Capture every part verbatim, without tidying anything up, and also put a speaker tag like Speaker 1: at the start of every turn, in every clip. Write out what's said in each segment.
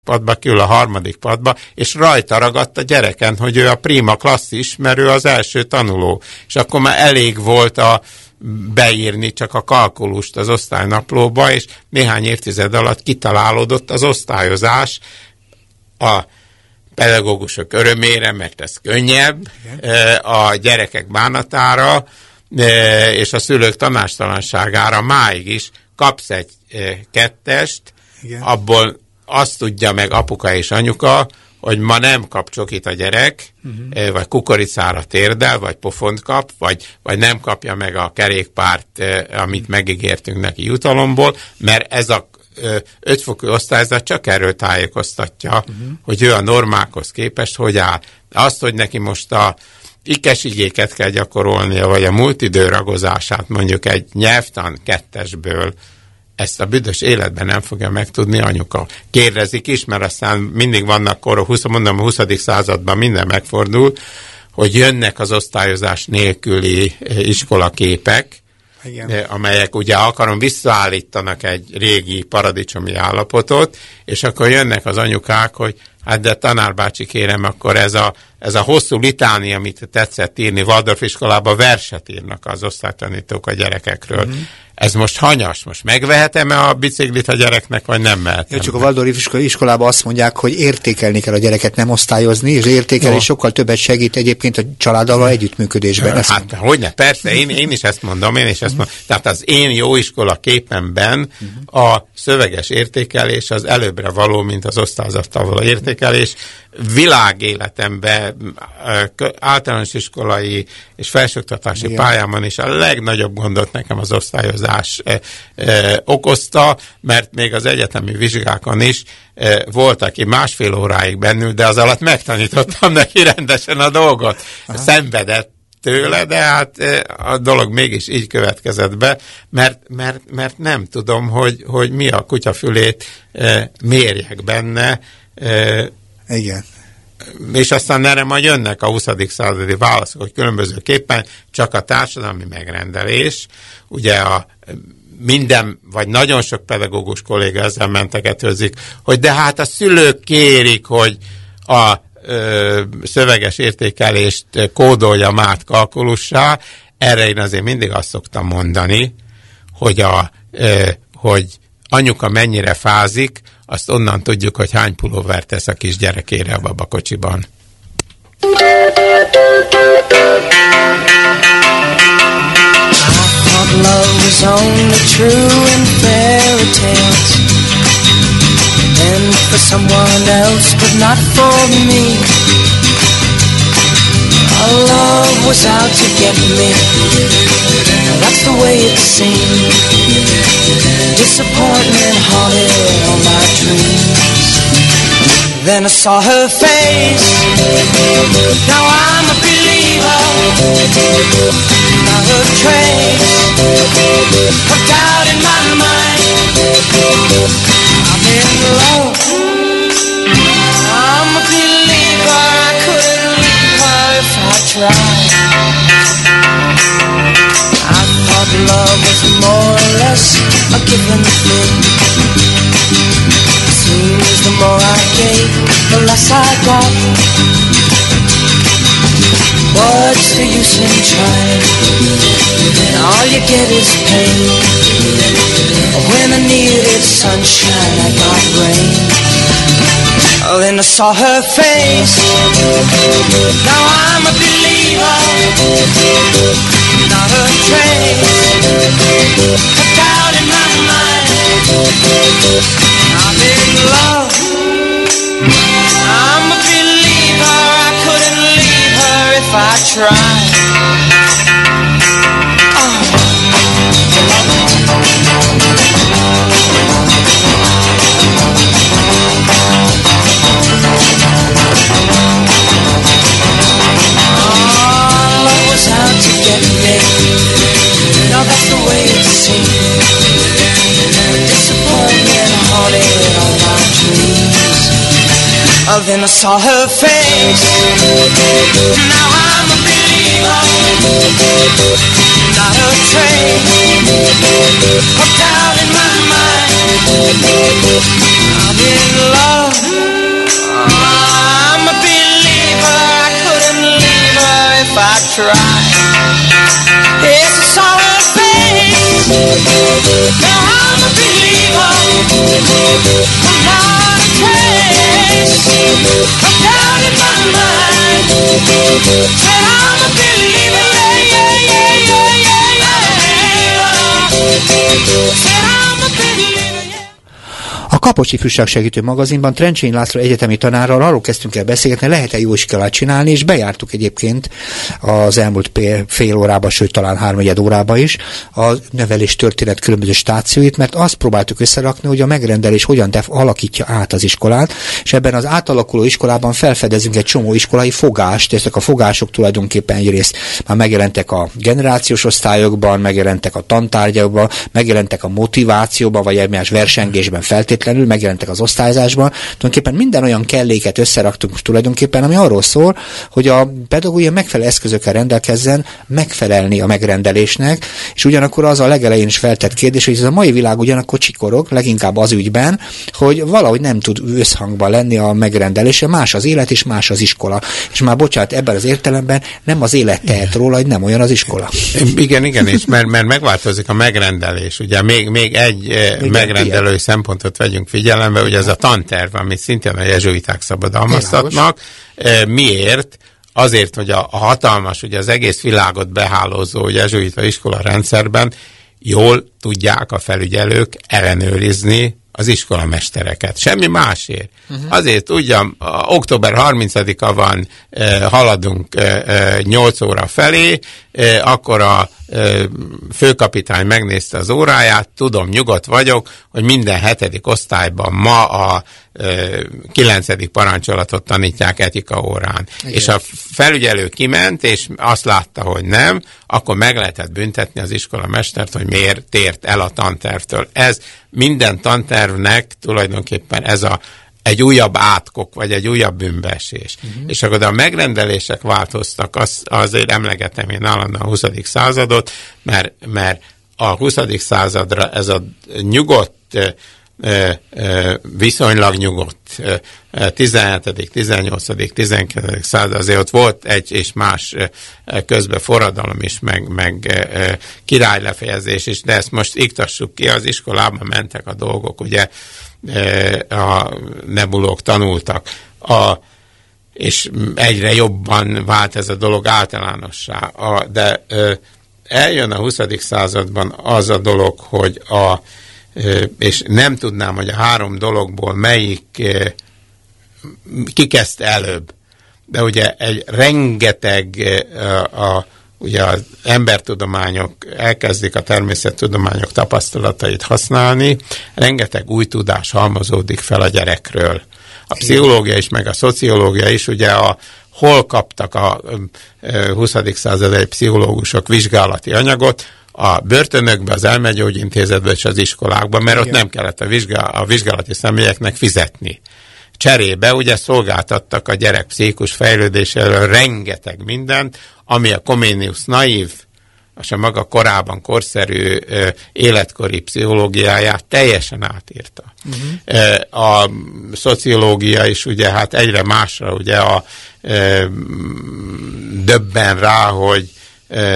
Speaker 1: padba, kiül a harmadik padba, és rajta ragadt a gyereken, hogy ő a prima klasszis, mert ő az első tanuló. És akkor már elég volt a beírni csak a kalkulust az osztálynaplóba, és néhány évtized alatt kitalálódott az osztályozás a pedagógusok örömére, mert ez könnyebb, igen, a gyerekek bánatára, és a szülők tanácstalanságára máig is kapsz egy kettest, igen, abból azt tudja meg apuka és anyuka, hogy ma nem kap csokit a gyerek, uh-huh. vagy kukoricára térdel, vagy pofont kap, vagy, vagy nem kapja meg a kerékpárt, amit megígértünk neki jutalomból, mert ez a ötfokú osztályzat csak erről tájékoztatja, uh-huh. hogy ő a normákhoz képest hogy áll. Azt, hogy neki most a ikesigéket kell gyakorolnia, vagy a múltidő ragozását mondjuk egy nyelvtan kettesből, ezt a büdös életben nem fogja megtudni anyuka. Kérdezik is, mert aztán mindig vannak korok, húsz, mondom, a huszadik században minden megfordul, hogy jönnek az osztályozás nélküli iskolaképek, igen, amelyek ugye akarom visszaállítanak egy régi paradicsomi állapotot, és akkor jönnek az anyukák, hogy hát de tanárbácsi kérem, akkor ez a, ez a hosszú litáni, amit tetszett írni, Waldorf iskolában verset írnak az osztálytanítók a gyerekekről. Mm-hmm. Ez most hanyas, most megvehetem-e a biciklit a gyereknek, vagy nem mehetem?
Speaker 2: Ja, csak a Waldorf iskolában azt mondják, hogy értékelni kell a gyereket, nem osztályozni, és értékelni no. sokkal többet segít egyébként a családdal együttműködésben.
Speaker 1: Ja, hát hogyne, persze, én, én is ezt mondom, én is ezt mondom. Tehát az én jó iskola képemben a szöveges értékelés az előbbre való, mint az osztályzattal való értékelés. Világéletemben, általános iskolai és felsőoktatási igen. pályámon is a legnagyobb gondot nekem az osztályozás e, e, okozta, mert még az egyetemi vizsgákon is e, volt, aki másfél óráig bennül, de az alatt megtanítottam neki rendesen a dolgot. Aha. Szenvedett tőle, de hát e, a dolog mégis így következett be, mert, mert, mert nem tudom, hogy, hogy mi a kutyafülét e, mérjek benne, e,
Speaker 2: igen.
Speaker 1: És aztán erre majd jönnek a huszadik századi válaszok, hogy különbözőképpen csak a társadalmi megrendelés, ugye a minden, vagy nagyon sok pedagógus kolléga ezzel mentegetőzik, hogy de hát a szülők kérik, hogy a ö, szöveges értékelést kódolja át kalkulussá. Erre én azért mindig azt szoktam mondani, hogy, a, ö, hogy anyuka mennyire fázik, azt onnan tudjuk, hogy hány pulóvert tesz a kis gyerekére a babakocsiban.
Speaker 3: Love was only true in fairy tales, and for someone else, but not for me. Our love was out to get me, that's the way it seemed. Disappointment haunted all my dreams. Then I saw her face, now I'm a believer. Not a trace of doubt in my mind. I'm in love, I'm a believer. I couldn't leave her if I tried. I thought love was more or less a given thing. Seems the more I gave, the less I got. What's the use in trying? And all you get is pain. When I needed sunshine, I got rain. Oh, then I saw her face. Now I'm a believer. Not a trace of doubt in my mind. I'm in love. I'm a believer. I couldn't leave her if I tried. Oh. Oh, love was out to get me. Now that's the way it seemed. Disappointment haunted all my dreams. Oh, then I saw her face. Now I'm a believer. Not a trace of doubt in my mind. I'm in love. I'm a believer. I couldn't leave her if I tried. It's a song of faith. Now I'm a believer. I'm not a case. I'm down in my mind. Said I'm a believer. Yeah, yeah, yeah, yeah, yeah, yeah. Said I'm a believer. Yeah.
Speaker 2: A Kapocsi Fűságsegítő magazinban Trencsényi László egyetemi tanárral arról kezdtünk el beszélgetni, lehet-e jó iskolát csinálni, és bejártuk egyébként az elmúlt fél órába, sőt talán háromnegyed órába is a nevelés történet különböző stációit, mert azt próbáltuk összerakni, hogy a megrendelés hogyan def- alakítja át az iskolát, és ebben az átalakuló iskolában felfedezünk egy csomó iskolai fogást, ezek a fogások tulajdonképpen egyrészt már megjelentek a generációs osztályokban, megjelentek a tantárgyakban, megjelentek a motivációban, vagy egymás versengésben feltétlenül, megjelentek az osztályzásban. Tulajdonképpen minden olyan kelléket összeraktunk tulajdonképpen, ami arról szól, hogy a pedagógia megfelelő eszközökkel rendelkezzen megfelelni a megrendelésnek, és ugyanakkor az a legelején is feltett kérdés, hogy ez a mai világ ugyanakkor csikorog, leginkább az ügyben, hogy valahogy nem tud összhangban lenni a megrendelése, más az élet és más az iskola. És már bocsánat, ebben az értelemben nem az élet tehet róla, hogy nem olyan az iskola.
Speaker 1: Igen, igen, és mert, mert megváltozik a megrendelés. Ugye még, még egy igen, megrendelő igen. szempontot vegyünk figyelembe, ugye ez a tanterv, amit szintén a jezsuiták szabadalmaztatnak. Miért? Azért, hogy a, a hatalmas, ugye az egész világot behálózó jezsuita iskola rendszerben jól tudják a felügyelők ellenőrizni az iskolamestereket. Semmi másért. Uh-huh. Azért ugyan, október harmincadika van, eh, haladunk eh, nyolc óra felé, eh, akkor a eh, főkapitány megnézte az óráját, tudom, nyugodt vagyok, hogy minden hetedik osztályban ma a eh, kilencedik parancsolatot tanítják etika órán. Igen. És a felügyelő kiment, és azt látta, hogy nem, akkor meg lehetett büntetni az iskolamestert, hogy miért tért el a tantervtől. Ez minden tantervnek tulajdonképpen ez a egy újabb átkok, vagy egy újabb bűnbeesés. Uh-huh. És akkor a megrendelések változtak, az, azért emlegetem én állandóan a huszadik századot, mert, mert a huszadik századra ez a nyugodt, viszonylag nyugodt tizenhetedik, tizennyolcadik, tizenkilencedik század, azért ott volt egy és más közben forradalom is, meg, meg királylefejezés is, de ezt most iktassuk ki, az iskolában mentek a dolgok, ugye a nebulók tanultak, a, és egyre jobban vált ez a dolog általánossá. A, de eljön a huszadik században az a dolog, hogy a és nem tudnám, hogy a három dologból melyik kikezdte előbb. De ugye egy rengeteg a, a, ugye az embertudományok elkezdik a természettudományok tapasztalatait használni, rengeteg új tudás halmozódik fel a gyerekről. A pszichológia is, meg a szociológia is, ugye a hol kaptak a huszadik századi pszichológusok vizsgálati anyagot, a börtönökbe, az elmegyógyintézetbe és az iskolákban, mert igen. ott nem kellett a, vizsgál, a vizsgálati személyeknek fizetni. Cserébe ugye szolgáltattak a gyerek pszichikus fejlődéséről rengeteg mindent, ami a Comenius naív, és a maga korában korszerű ö, életkori pszichológiáját teljesen átírta. Uh-huh. A szociológia is ugye hát egyre másra ugye a ö, döbben rá, hogy ö,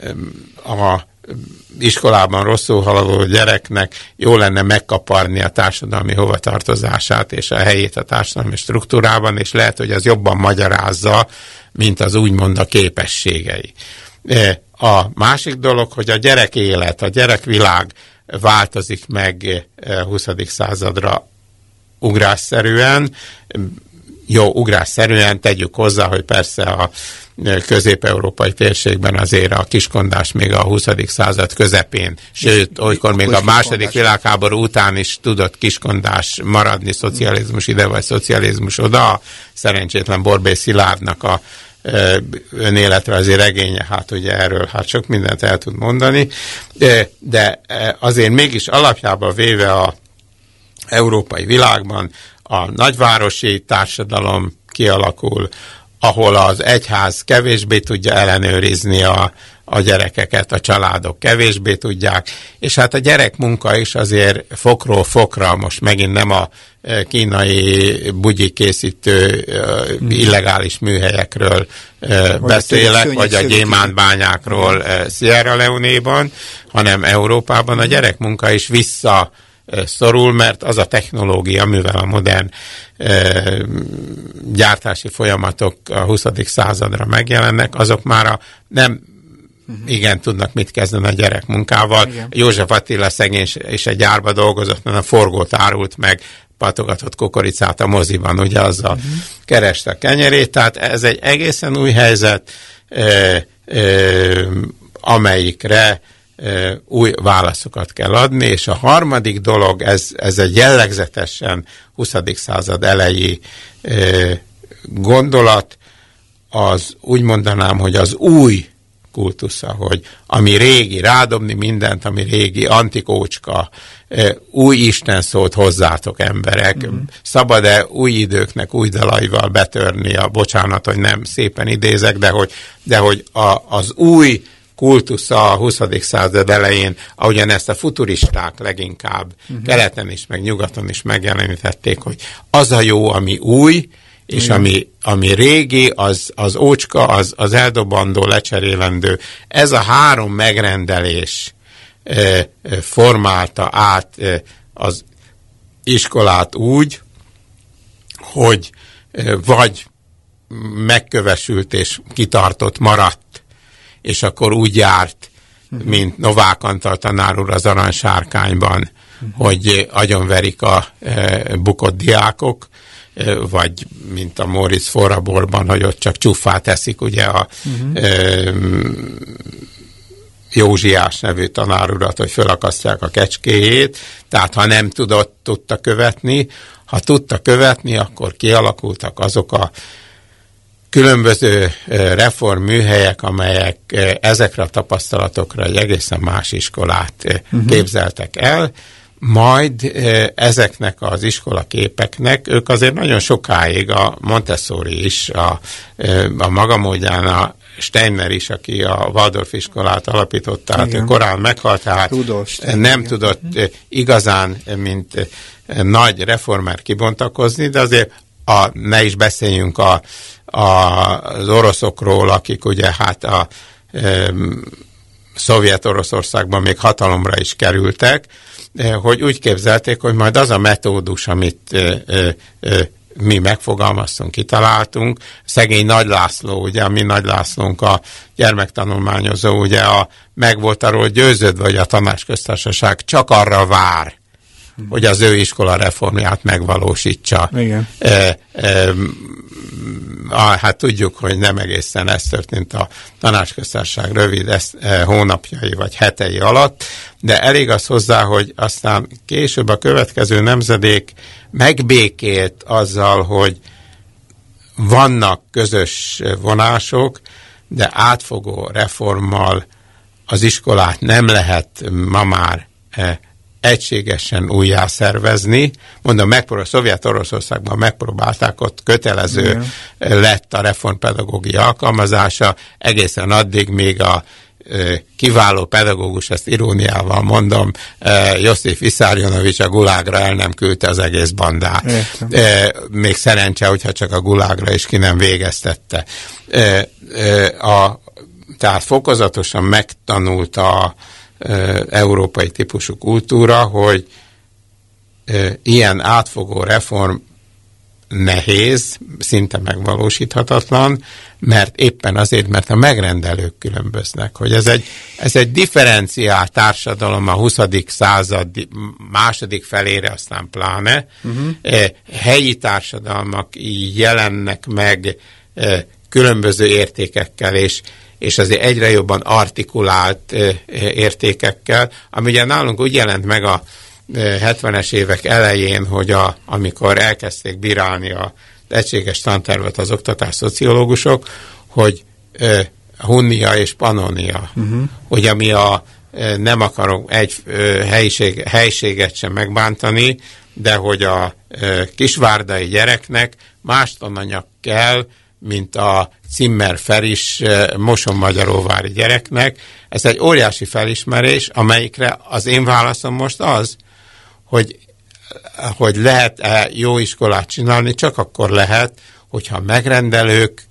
Speaker 1: a iskolában rosszul haladó gyereknek jó lenne megkaparni a társadalmi hovatartozását és a helyét a társadalmi struktúrában, és lehet, hogy az jobban magyarázza, mint az úgymond a képességei. A másik dolog, hogy a gyerek élet, a gyerekvilág változik meg huszadik századra ugrásszerűen. Jó, ugrásszerűen tegyük hozzá, hogy persze a közép-európai térségben azért a kiskondás még a huszadik század közepén, sőt, olykor még a második világháború után is tudott kiskondás maradni, szocializmus ide vagy szocializmus oda. Szerencsétlen Borbély Szilárdnak a önéletrajzi regénye, hát ugye erről hát sok mindent el tud mondani, de, de azért mégis alapjában véve a európai világban a nagyvárosi társadalom kialakul, ahol az egyház kevésbé tudja ellenőrizni a, a gyerekeket, a családok kevésbé tudják, és hát a gyerekmunka is azért fokról fokra, most megint nem a kínai bugyi készítő hmm. illegális műhelyekről vagy beszélek, a vagy a gyémántbányákról Sierra Leone-ban, hanem Európában a gyerekmunka is vissza szorul, mert az a technológia, mivel a modern e, gyártási folyamatok a huszadik századra megjelennek, azok már a, nem uh-huh. igen tudnak mit kezdeni a gyerekmunkával. Igen. József Attila szegény és egy gyárba dolgozott, mert a forgót árult meg, patogatott kukoricát a moziban, ugye azzal uh-huh. kereste a kenyerét, tehát ez egy egészen új helyzet, e, e, amelyikre új válaszokat kell adni, és a harmadik dolog, ez, ez egy jellegzetesen huszadik század elejé gondolat, az úgy mondanám, hogy az új kultusza, hogy ami régi, rádobni mindent, ami régi, antikócska, új Isten szólt hozzátok emberek, mm. szabad-e új időknek új dalaival betörni, a bocsánat, hogy nem szépen idézek, de hogy, de hogy a, az új kultusza a huszadik század elején, ahogyan ezt a futuristák leginkább uh-huh. keleten is, meg nyugaton is megjelenítették, hogy az a jó, ami új, és uh-huh. ami, ami régi, az, az ócska, az, az eldobandó, lecserélendő. Ez a három megrendelés e, formálta át e, az iskolát úgy, hogy e, vagy megkövesült és kitartott, maradt, és akkor úgy járt, uh-huh. mint Novák Antal tanár úr az Aranysárkányban, uh-huh. hogy agyonverik a e, bukott diákok, e, vagy mint a Móricz forraborban, hogy ott csak csúffát eszik, ugye a uh-huh. e, Józsiás nevű tanár urat, hogy fölakasztják a kecskéjét, tehát ha nem tudott, tudta követni, ha tudta követni, akkor kialakultak azok a különböző reformműhelyek, amelyek ezekre a tapasztalatokra egy egészen más iskolát uh-huh. képzeltek el, majd ezeknek az iskolaképeknek, ők azért nagyon sokáig, a Montessori is, a, a maga módján a Steiner is, aki a Waldorf iskolát alapította, hát ő korán meghalt, tehát Rudolf, nem igen. tudott igazán, mint nagy reformer kibontakozni, de azért a, ne is beszéljünk a A, az oroszokról, akik ugye hát a e, Szovjet-Oroszországban még hatalomra is kerültek, e, hogy úgy képzelték, hogy majd az a metódus, amit e, e, e, mi megfogalmaztunk, kitaláltunk, szegény Nagy László, ugye, a mi Nagy Lászlónk a gyermektanulmányozó, ugye a, meg volt arról győződve, hogy a Tanácsköztársaság csak arra vár, hogy az ő iskola reformját megvalósítsa. Igen. E, e, ah, hát tudjuk, hogy nem egészen ez történt a Tanácsköztársaság rövid ezt, e, hónapjai vagy hetei alatt, de elég az hozzá, hogy aztán később a következő nemzedék megbékélt azzal, hogy vannak közös vonások, de átfogó reformmal az iskolát nem lehet ma már e, egységesen újjászervezni. Mondom, megpróbál, Szovjet-Oroszországban megpróbálták, ott kötelező igen. lett a reformpedagógia alkalmazása, egészen addig, még a e, kiváló pedagógus, ezt iróniával mondom, e, Josif Vissarionovics a gulágra el nem küldte az egész bandát. E, még szerencse, hogyha csak a gulágra is ki nem végeztette. E, e, a, tehát fokozatosan megtanulta a európai típusú kultúra, hogy e, ilyen átfogó reform nehéz, szinte megvalósíthatatlan, mert éppen azért, mert a megrendelők különböznek, hogy ez egy, ez egy differenciált társadalom a huszadik század második felére, aztán pláne. Uh-huh. E, helyi társadalmak jelennek meg e, különböző értékekkel, és és azért egyre jobban artikulált e, értékekkel, ami ugye nálunk úgy jelent meg a e, hetvenes évek elején, hogy a, amikor elkezdték bírálni az egységes tantervet az oktatás szociológusok, hogy e, hunnia és pannonia, uh-huh. hogy ami a e, nem akarok egy e, helyiség, helyiséget sem megbántani, de hogy a e, kisvárdai gyereknek más tananyag kell, mint a Zimmer Feris mosonmagyaróvári gyereknek. Ez egy óriási felismerés, amelyikre az én válaszom most az, hogy, hogy lehet-e jó iskolát csinálni, csak akkor lehet, hogyha a megrendelők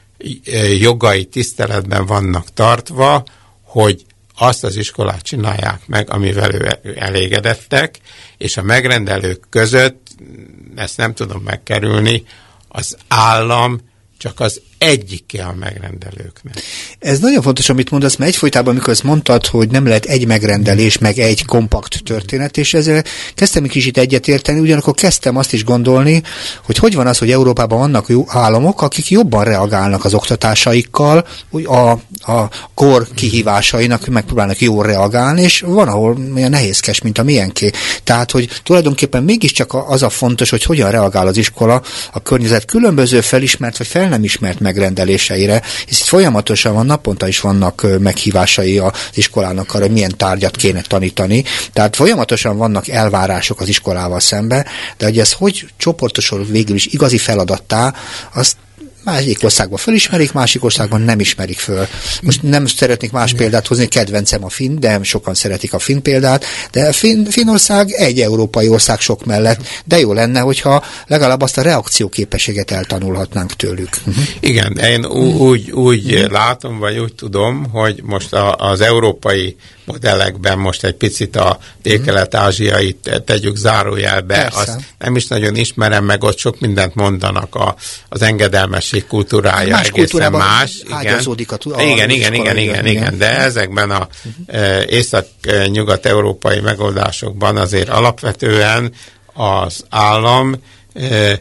Speaker 1: jogai tiszteletben vannak tartva, hogy azt az iskolát csinálják meg, amivel ő elégedettek, és a megrendelők között, ezt nem tudom megkerülni, az állam csak az egyike a megrendelőknek.
Speaker 2: Ez nagyon fontos, amit mondasz, mert egyfolytában, amikor ezt mondtad, hogy nem lehet egy megrendelés, meg egy kompakt történet, és ezzel kezdtem egy kicsit egyetérteni, ugyanakkor kezdtem azt is gondolni, hogy hogy van az, hogy Európában vannak jó államok, akik jobban reagálnak az oktatásaikkal, a, a kor kihívásainak megpróbálnak jól reagálni, és van, ahol olyan nehézkes, mint a miénké. Tehát, hogy tulajdonképpen mégiscsak az a fontos, hogy hogyan reagál az iskola a környezet különböző felismert vagy fel nem ismert megrendeléseire, hisz itt folyamatosan van, naponta is vannak meghívásai az iskolának arra, hogy milyen tárgyat kéne tanítani. Tehát folyamatosan vannak elvárások az iskolával szembe, de hogy ez hogy csoportosul végül is igazi feladattá, azt másik országban felismerik, másik országban nem ismerik föl. Most nem szeretnék más példát hozni, kedvencem a finn, de sokan szeretik a finn példát, de finn, Finnország egy európai ország sok mellett, de jó lenne, hogyha legalább azt a reakcióképességet eltanulhatnánk tőlük. Uh-huh.
Speaker 1: Igen, én úgy, úgy uh-huh. látom, vagy úgy tudom, hogy most a, az európai modellekben most egy picit a dél-kelet-ázsiait tegyük zárójelbe, azt nem is nagyon ismerem, meg ott sok mindent mondanak a, az engedelmesség kultúrája,
Speaker 2: más
Speaker 1: egészen más.
Speaker 2: Igen,
Speaker 1: a, a igen, igen, igen, igen, igen, de ezekben a uh-huh. észak-nyugat-európai megoldásokban azért alapvetően az állam eh,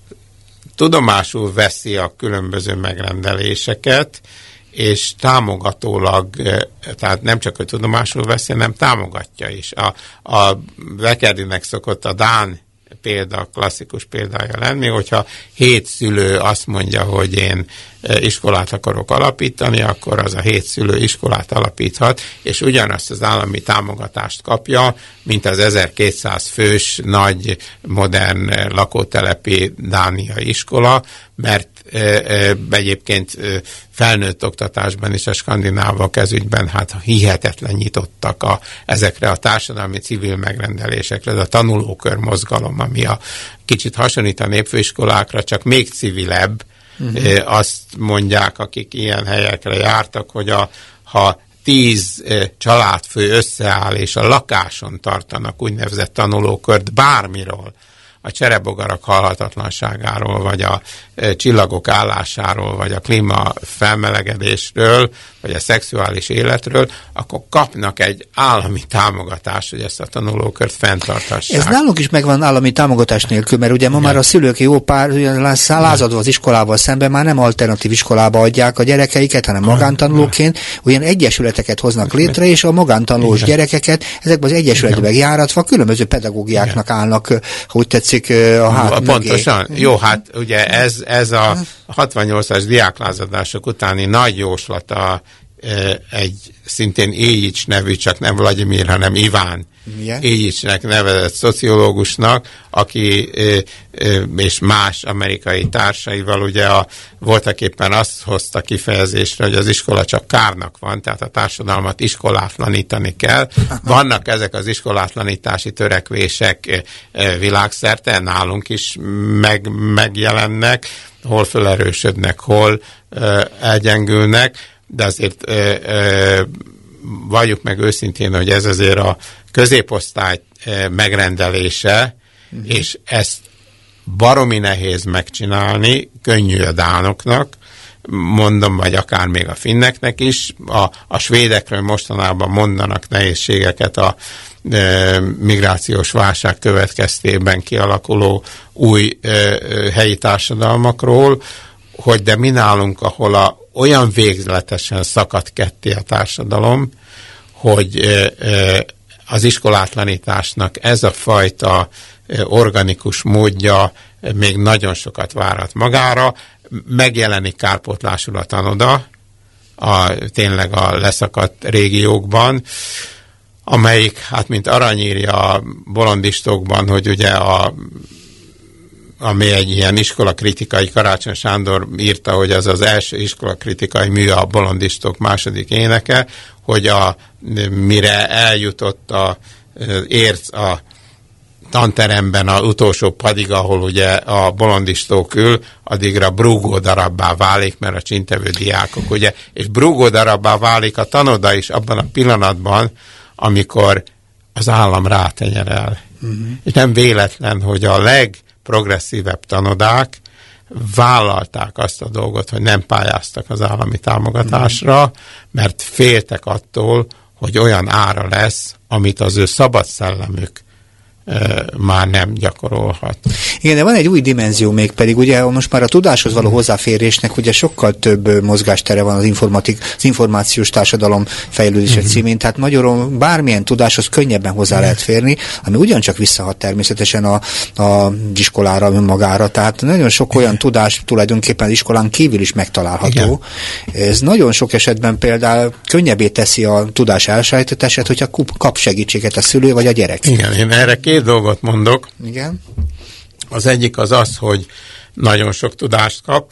Speaker 1: tudomásul veszi a különböző megrendeléseket, és támogatólag, tehát nem csak, hogy tudomásul veszi, hanem támogatja is. A, a Vekerdinek szokott a dán példa, klasszikus példája lenni, hogyha hét szülő azt mondja, hogy én iskolát akarok alapítani, akkor az a hét szülő iskolát alapíthat, és ugyanazt az állami támogatást kapja, mint az ezerkétszáz fős nagy, modern lakótelepi dániai iskola, mert e, e, egyébként e, felnőtt oktatásban is a skandinávok ezügyben hát hihetetlen nyitottak a, ezekre a társadalmi civil megrendelésekre, ez a tanulókör mozgalom, ami a kicsit hasonlít a népfőiskolákra, csak még civilebb. Uh-huh. Azt mondják, akik ilyen helyekre jártak, hogy a, ha tíz családfő összeáll, és a lakáson tartanak úgynevezett tanulókört bármiről, a cserebogarak halhatatlanságáról, vagy a e, csillagok állásáról, vagy a klíma felmelegedésről, vagy a szexuális életről, akkor kapnak egy állami támogatást, hogy ezt a tanulókört fenntartassák.
Speaker 2: Ez nálunk is megvan állami támogatás nélkül, mert ugye ma igen. már a szülők jó pár lázadva az iskolával szemben már nem alternatív iskolába adják a gyerekeiket, hanem magántanulóként, olyan egyesületeket hoznak létre, és a magántanulós igen. gyerekeket ezekben az egyesületben járatva különböző pedagógiáknak igen. állnak, ha úgy tetszik, a hát
Speaker 1: pontosan. Mögé. Jó, hát ugye ez, ez a hatvannyolcas diáklázadások utáni nagy jóslata e, egy szintén Iljics nevű, csak nem Vladimir, hanem Iván Iljicsnek nevezett szociológusnak, aki e, e, és más amerikai társaival ugye a, voltak éppen azt hozta kifejezésre, hogy az iskola csak kárnak van, tehát a társadalmat iskolátlanítani kell. Vannak ezek az iskolátlanítási törekvések e, világszerte, nálunk is meg, megjelennek, hol felerősödnek, hol e, elgyengülnek, de azért e, e, valljuk meg őszintén, hogy ez azért a középosztály megrendelése, uh-huh. és ezt baromi nehéz megcsinálni, könnyű a dánoknak, mondom, vagy akár még a finneknek is. A, a svédekről mostanában mondanak nehézségeket a e, migrációs válság következtében kialakuló új e, helyi társadalmakról, hogy de mi nálunk, ahol a, olyan végletesen szakadt ketté a társadalom, hogy e, e, az iskolátlanításnak ez a fajta organikus módja még nagyon sokat várat magára. Megjelenik kárpótlásul a tanoda, a, tényleg a leszakadt régiókban, amelyik, hát mint aranyírja a bolondistokban, hogy ugye a, ami egy ilyen iskolakritikai, Karácsony Sándor írta, hogy ez az első iskolakritikai mű a Bolondistok második éneke, hogy a, mire eljutott a érc a tanteremben az utolsó padig, ahol ugye a bolondistók ül, addigra brúgó darabbá válik, mert a csintevő diákok, ugye, és brúgó darabbá válik a tanoda is abban a pillanatban, amikor az állam rátenyerel. Uh-huh. És nem véletlen, hogy a legprogresszívebb tanodák vállalták azt a dolgot, hogy nem pályáztak az állami támogatásra, uh-huh. mert féltek attól, hogy olyan ára lesz, amit az ő szabad szellemük már nem gyakorolhat.
Speaker 2: Igen, de van egy új dimenzió még pedig, ugye most már a tudáshoz való hozzáférésnek ugye sokkal több mozgástere van az, informatik, az információs társadalom fejlődése uh-huh. címén, tehát magyarul bármilyen tudáshoz könnyebben hozzá lehet férni, ami ugyancsak visszahat természetesen a, a iskolára, önmagára, tehát nagyon sok olyan tudás tulajdonképpen az iskolán kívül is megtalálható. Igen. Ez nagyon sok esetben például könnyebbé teszi a tudás elsajátítását, hogyha kap segítséget a szülő vagy a gyerek.
Speaker 1: Igen, én erre két dolgot mondok.
Speaker 2: Igen.
Speaker 1: Az egyik az az, hogy nagyon sok tudást kap.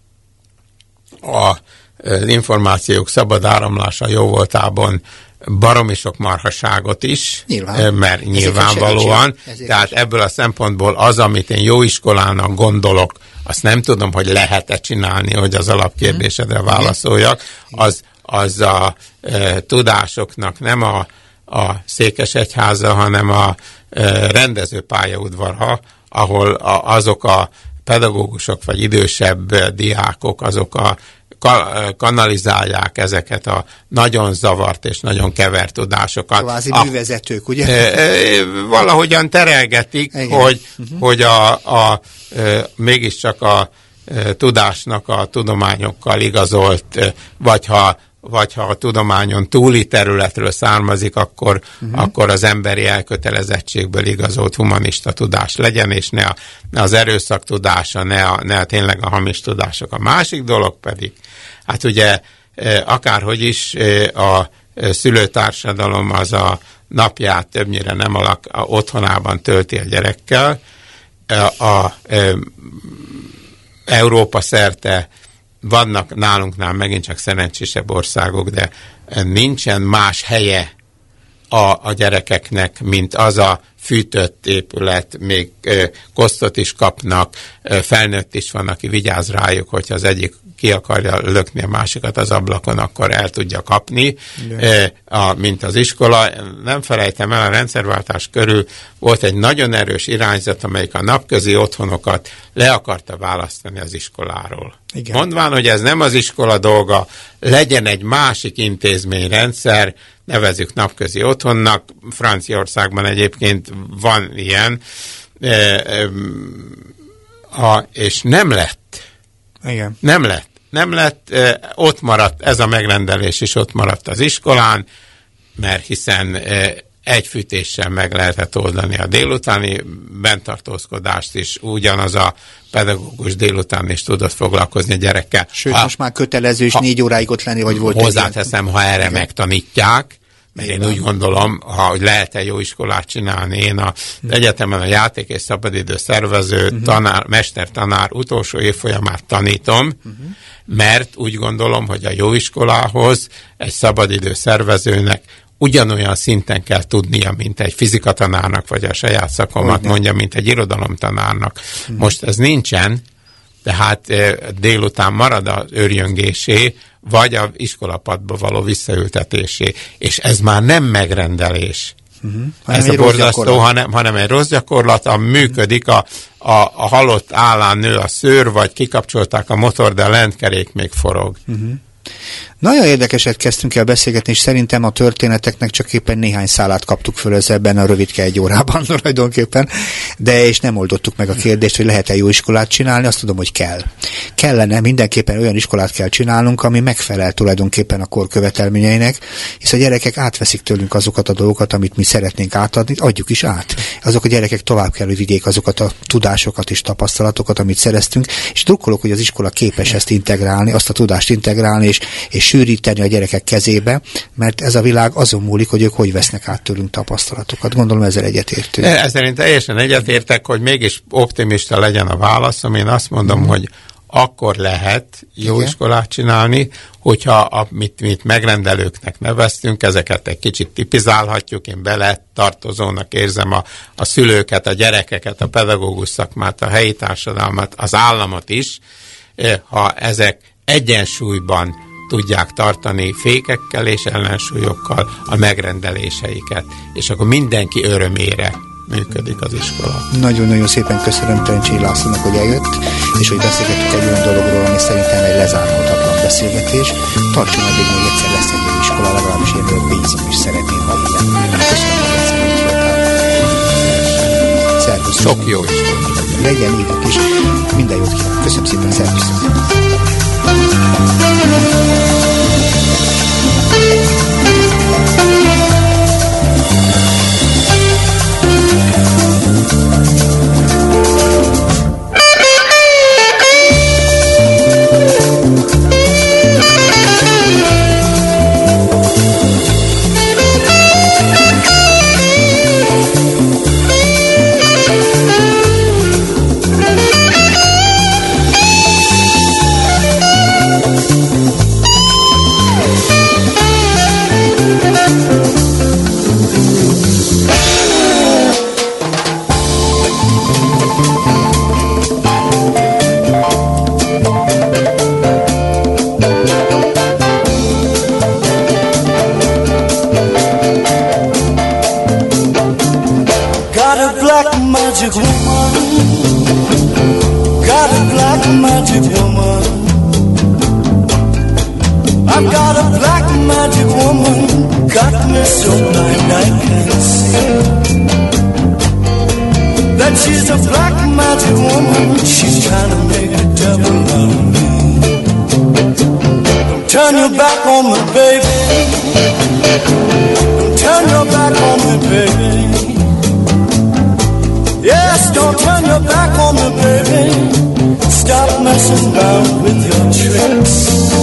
Speaker 1: A, az információk szabad áramlása jó voltában baromi sok marhaságot is, Nyilván. mert Ezért nyilvánvalóan. Tehát ebből a szempontból az, amit én jó iskolának gondolok, azt nem tudom, hogy lehet-e csinálni, hogy az alapkérdésedre válaszoljak. Az, az a e, tudásoknak nem a, a Székesegyháza, hanem a e, rendező pályaudvara, ahol a, azok a pedagógusok vagy idősebb diákok, azok a kanalizálják ezeket a nagyon zavart és nagyon kevert tudásokat.
Speaker 2: Kvázi
Speaker 1: a,
Speaker 2: művezetők, ugye?
Speaker 1: E, e, valahogyan terelgetik, Igen. hogy, uh-huh. hogy a, a, e, mégiscsak a e, tudásnak a tudományokkal igazolt, e, vagy ha vagy ha a tudományon túli területről származik, akkor, uh-huh. akkor az emberi elkötelezettségből igazolt humanista tudás legyen, és ne, a, ne az erőszak tudása, ne, a, ne a tényleg a hamis tudások. A másik dolog pedig, hát ugye akárhogy is a szülőtársadalom az a napját többnyire nem a, lak, a otthonában tölti a gyerekkel, a, a, a Európa szerte vannak nálunknál megint csak szerencsésebb országok, de nincsen más helye a, a gyerekeknek, mint az a fűtött épület, még ö, kosztot is kapnak, ö, felnőtt is van, aki vigyáz rájuk, hogyha az egyik ki akarja lökni a másikat az ablakon, akkor el tudja kapni, ö, a, mint az iskola. Nem felejtem el, a rendszerváltás körül volt egy nagyon erős irányzat, amelyik a napközi otthonokat le akarta választani az iskoláról. Igen. Mondván, hogy ez nem az iskola dolga, legyen egy másik intézményrendszer, nevezzük napközi otthonnak, Franciaországban egyébként van ilyen, e, e, a, és nem lett.
Speaker 2: Igen.
Speaker 1: Nem lett. Nem lett, e, ott maradt, ez a megrendelés is ott maradt az iskolán, mert hiszen e, egy fűtéssel meg lehetett oldani a délutáni bentartózkodást is, ugyanaz a pedagógus délután is tudott foglalkozni a gyerekkel.
Speaker 2: Sőt, ha, most már kötelező is ha, négy óráig ott lenni, vagy volt.
Speaker 1: Hozzáteszem, ha erre Igen. megtanítják, mert én úgy gondolom, ha, hogy lehet-e jó iskolát csinálni, én az hmm. egyetemen a játék és szabadidő szervező, uh-huh. tanár, mestertanár utolsó évfolyamát tanítom, uh-huh. mert úgy gondolom, hogy a jó iskolához egy szabadidő szervezőnek ugyanolyan szinten kell tudnia, mint egy fizikatanárnak, vagy a saját szakomat mondja, mint egy irodalomtanárnak. Hmm. Most ez nincsen, tehát e, délután marad az őrjöngésé, vagy az iskolapadba való visszaültetésé. És ez már nem megrendelés. Uh-huh. Ez a borzasztó, hanem, hanem egy rossz gyakorlat, ami működik, a, a, a halott állán nő a szőr, vagy kikapcsolták a motor, de a lentkerék még forog. Uh-huh.
Speaker 2: Nagyon érdekeset kezdtünk el beszélgetni, és szerintem a történeteknek csak éppen néhány szálát kaptuk föl ebben a rövidke egy órában tulajdonképpen, de és nem oldottuk meg a kérdést, hogy lehet-e jó iskolát csinálni, azt tudom, hogy kell. Kellene, mindenképpen olyan iskolát kell csinálnunk, ami megfelel tulajdonképpen a kor követelményeinek, és a gyerekek átveszik tőlünk azokat a dolgokat, amit mi szeretnénk átadni, adjuk is át. Azok a gyerekek tovább kell, hogy vigyék azokat a tudásokat és tapasztalatokat, amit szereztünk, és drukkolok, hogy az iskola képes ezt integrálni, azt a tudást integrálni, és és, és sűríteni a gyerekek kezébe, mert ez a világ azon múlik, hogy ők hogy vesznek át tőlünk tapasztalatokat. Gondolom ezzel egyetértünk.
Speaker 1: Ezzel én teljesen egyetértek, hogy mégis optimista legyen a válaszom. Én azt mondom, mm. hogy akkor lehet jó Igen. iskolát csinálni, hogyha amit mit megrendelőknek neveztünk, ezeket egy kicsit tipizálhatjuk, én bele tartozónak érzem a, a szülőket, a gyerekeket, a pedagógus szakmát, a helyi társadalmat, az államot is, ha ezek egyensúlyban tudják tartani fékekkel és ellensúlyokkal a megrendeléseiket, és akkor mindenki örömére működik az iskola.
Speaker 2: Nagyon-nagyon szépen köszönöm Trencsényi Lászlónak, hogy eljött, és hogy beszélgettük egy olyan dologról, ami szerintem egy lezárhatatlan beszélgetés. Tartson addig, hogy egyszer lesz egy jó iskola, legalábbis én bízom, és szeretném, ha ilyen. Köszönöm, hogy egyszer így voltál. Szervusz.
Speaker 1: Sok jó iskola.
Speaker 2: Legyen ídek is. Minden jót kívánok. Köszönöm szépen, szervusz.
Speaker 3: Stop messing around with your tricks.